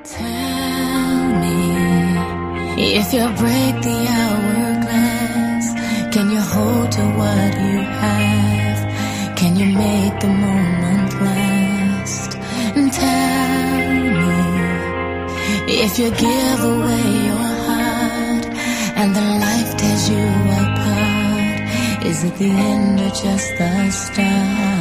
Tell me, if you break the hourglass, can you hold to what you have? Can you make the moment last? And tell me, if you give away your heart and the life tears you apart, is it the end or just the start?